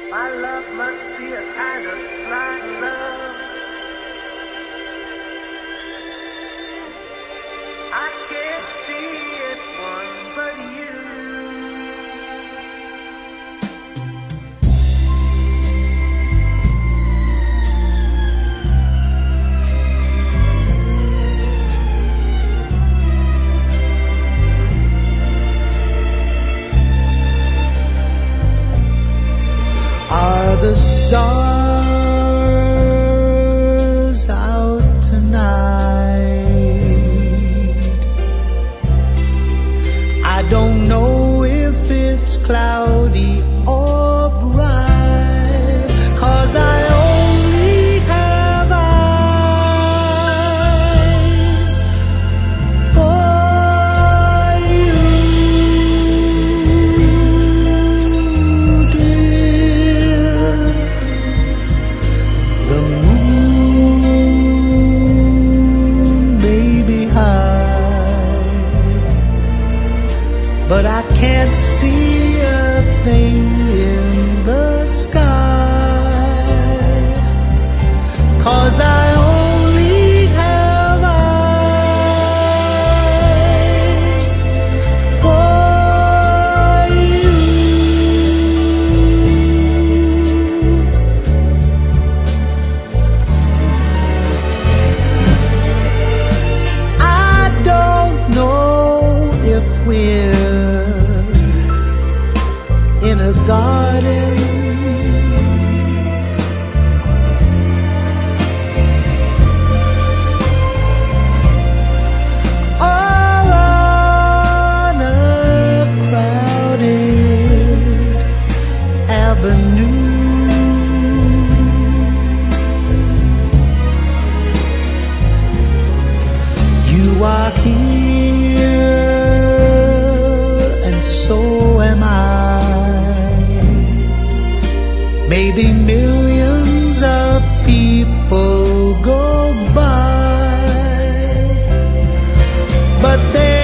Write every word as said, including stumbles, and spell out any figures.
My love must be a kind of blind love. I can't see anyone but you. Are the stars out tonight? I don't know if it's cloudy or bright, 'cause I only have eyes for you, dear. The moon may be high, but I can't see a thing in the sky, 'cause I only have eyes for you. I don't know if we're in a garden or on a crowded avenue. You are here and so am I. Maybe millions of people go by, but they